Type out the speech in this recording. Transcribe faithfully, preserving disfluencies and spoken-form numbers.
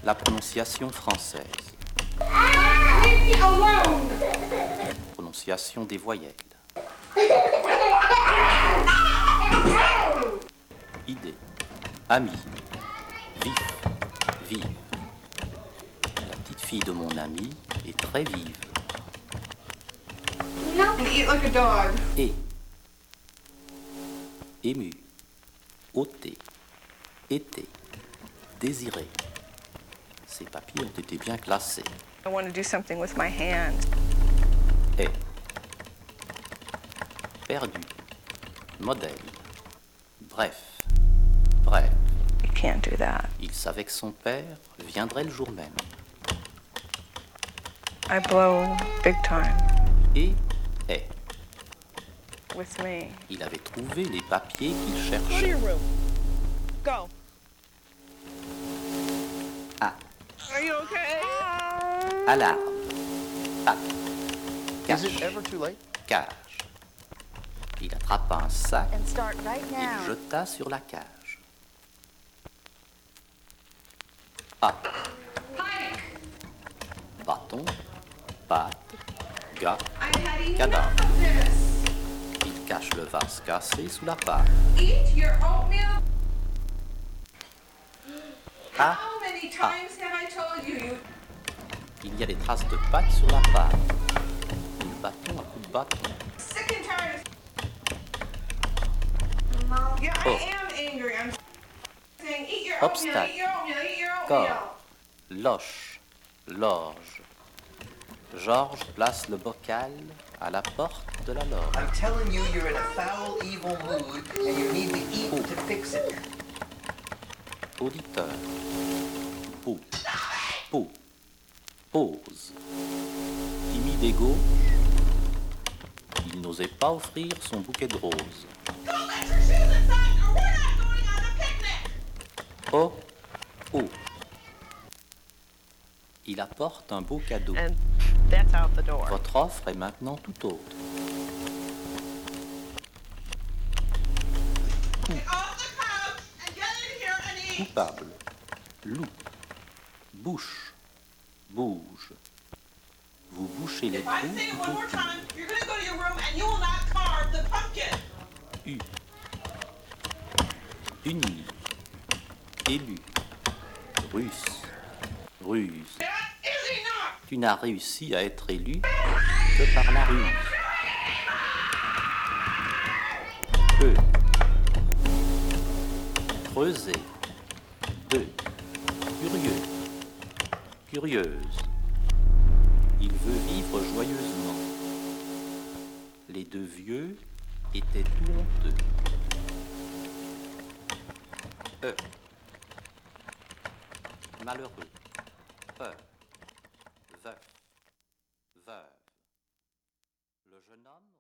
La prononciation française. Prononciation des voyelles. Idée. Ami. Vif. Vive. La petite fille de mon ami est très vive. And eat like a dog. Et. Ému. Ôté. Été. Désiré. Ces papiers ont été bien classés. I want to do something with my hands. Est. Perdu. Modèle. Bref. Bref. You can't do that. Il savait que son père viendrait le jour même. I blow big time Et est. with me. Il avait trouvé les papiers qu'il Go to cherchait. your room. Go. A. Are you okay? Alarme. Tac. Is Cache. it ever too late? Cage. Il attrapa un sac And start right et now. le jeta sur la cage. A. Bâton. Patte. Gars. Cadavre. Il cache le vase cassé sous la pâte. Eat your oatmeal. A. How many Ah. times have I told you you Il y a des traces de pâte sur la pâte. Et le bâton à coup de bâton. sick and tired of... Yeah, Oh. I am angry. I'm saying eat your Obstacle. oatmeal, eat your oatmeal, eat your Corps. oatmeal. Loche. Loge. Georges place le bocal à la porte de la loge. I'm telling you, you're in a foul, evil mood, and you need to eat to fix it. Auditeur. Pou. Pou. Pause. Timide et gauche. Il n'osait pas offrir son bouquet de roses. Don't let your shoes inside or we're not going on a picnic. Oh. Oh. Il apporte un beau cadeau. And that's out the door. Votre offre est maintenant tout autre. Get off the couch and get in here and eat. Coupable. Loup. Bouche. Bouge. Vous bouchez les If I trous say it tout one more autour. time, you're gonna go to your room and you will not carve the pumpkin. U. Unir. Élu. Russe. Ruse. That is enough. Tu n'as réussi à être élu que par la ruse. E. Creuser. Deux. Curieux. Curieuse. Il veut vivre joyeusement. Les deux vieux étaient tout honteux. E. Malheureux. Peur. Veuf. Veuve. Le jeune homme